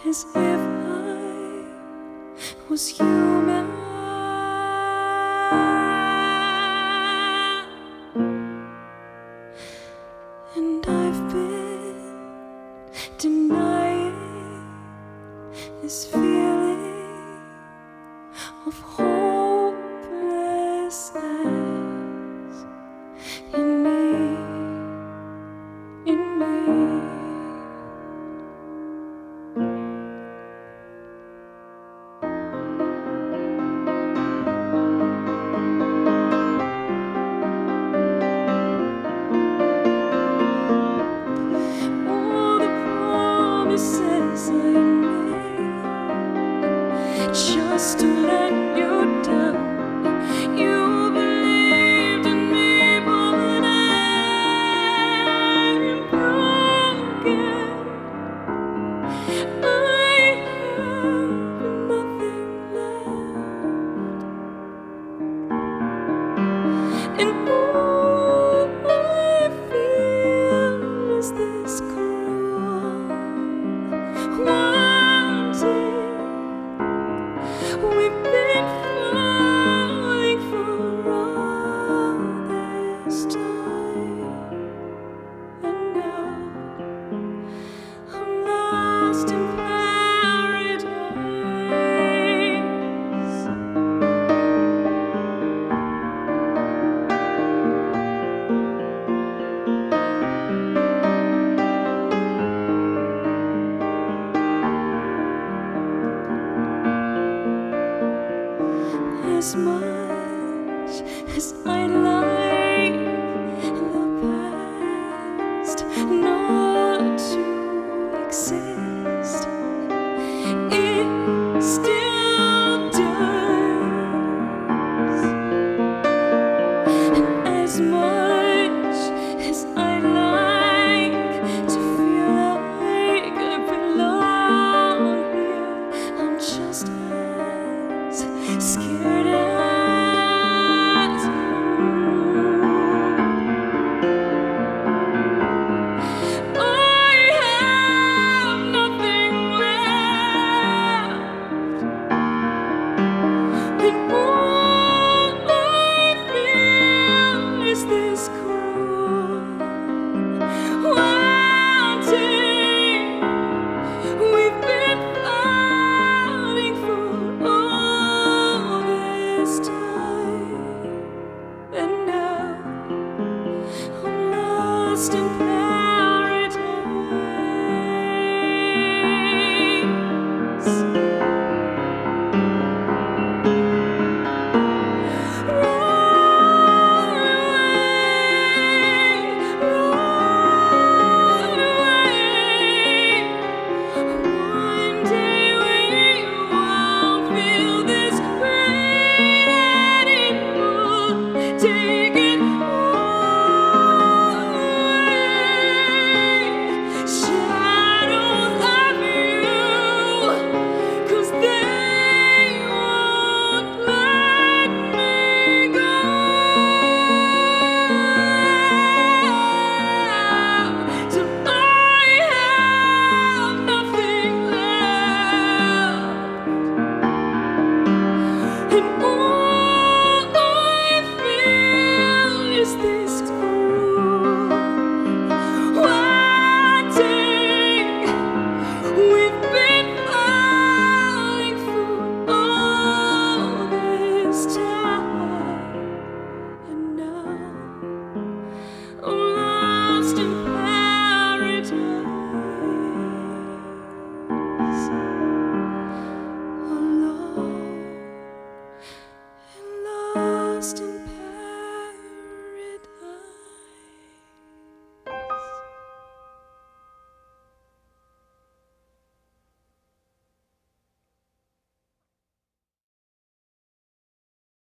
as if I was human. And I've been denying this feeling of hopelessness in me, in me. All the promises I made just to let you down. You believed in me, but I'm broken. I have nothing left, and all I feel is this cruel wanting. We've been falling for all this time, and now I'm lost in paradise. As much as I